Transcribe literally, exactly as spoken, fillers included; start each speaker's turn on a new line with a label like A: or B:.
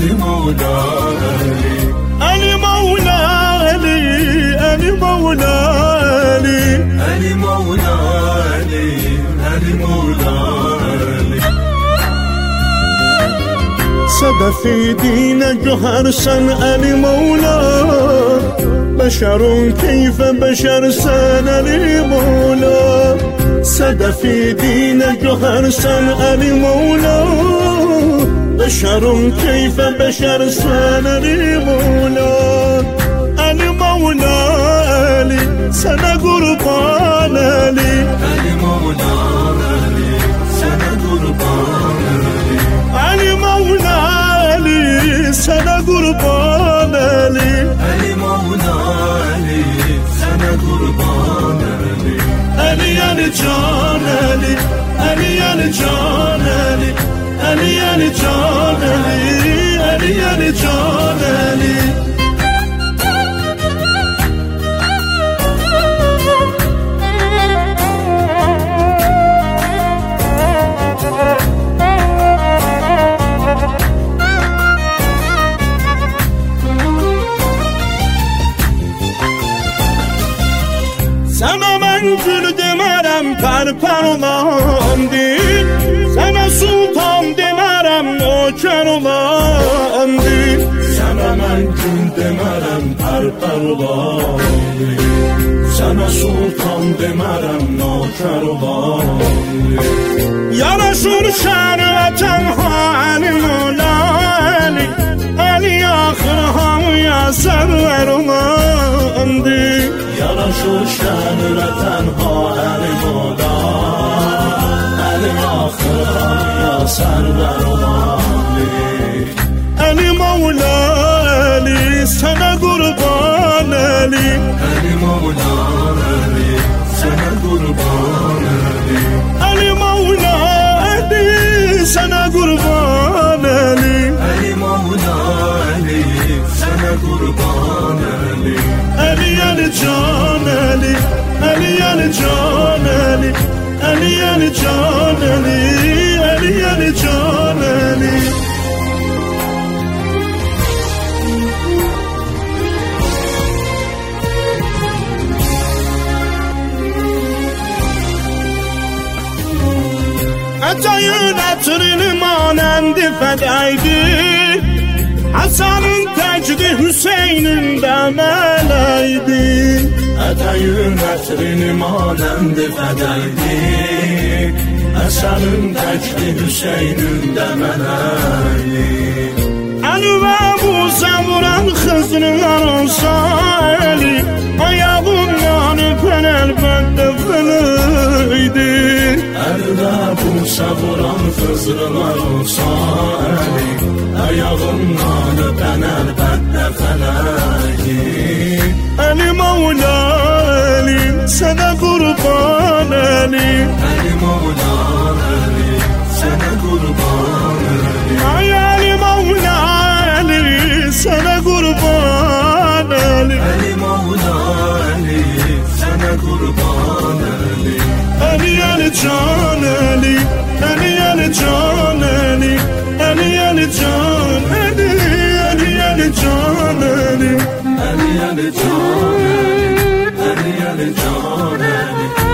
A: علی مولا علی
B: علی مولا علی علی مولا علی
A: علی مولا علی علی مولا علی
B: صدفی دین جوهر سن علی مولا بشر كيف بشر سن علی مولا صدفی دین جوهر سن علی مولا بشر كيف بشر سن علی مولا علی مولا علی سن قربان علی
A: علی مولا علی سن قربان علی
B: علی مولا علی سن قربان علی
A: علی مولا علی سن قربان علی
B: علی علی جان علی علی علی جان علی علی علی جان علی علی علی جان علی Sana ben gül demerem perper olandı Sana sultan demerem nöker olandı
A: Sana ben gül demerem perper olandı Sana sultan demerem nöker olandı
B: Yaraşır şerveten Ali Mola Ali Ali ahir hamıya server olandı
A: Yaraşır şerveten Ali Mola Ali ahir hamıya server olandı
B: Ali Mola Ali sana kurban Ali
A: Ali Mola Ali sana kurban Ali
B: Ali Mola Ali sana kurban Ali
A: Ali Mola Ali sana kurban Ali
B: Ali Ali can Ali Ali Ali can Ali Ali Ali can Ali Ali Ali can Ali Atayın hatırını manendi fedaydı Hasan'ın tecdi Hüseyin'in de meleydi
A: Atayın hatırını manendi fedaydı Hasan'ın tecdi Hüseyin'in de meleydi
B: Ali ve Musa vuran Hızrılar olsa Ali ayağından öpen elbette feneydi
A: Əldə bu savuran Xızrılar olsa əli Ayağımdan öpən əlbəttə fələyi
B: Ali Mola Ali sənə qurban Ali
A: Ali Mola Ali sənə qurban Ali
B: Ay Ali Mola Ali sənə qurban Ali
A: Ali Mola Ali sənə qurban Ali
B: Ali Ali can Ali Ali Ali can Ali Ali Ali can Ali Ali Ali can Ali
A: Ali Ali can Ali Ali Ali can Ali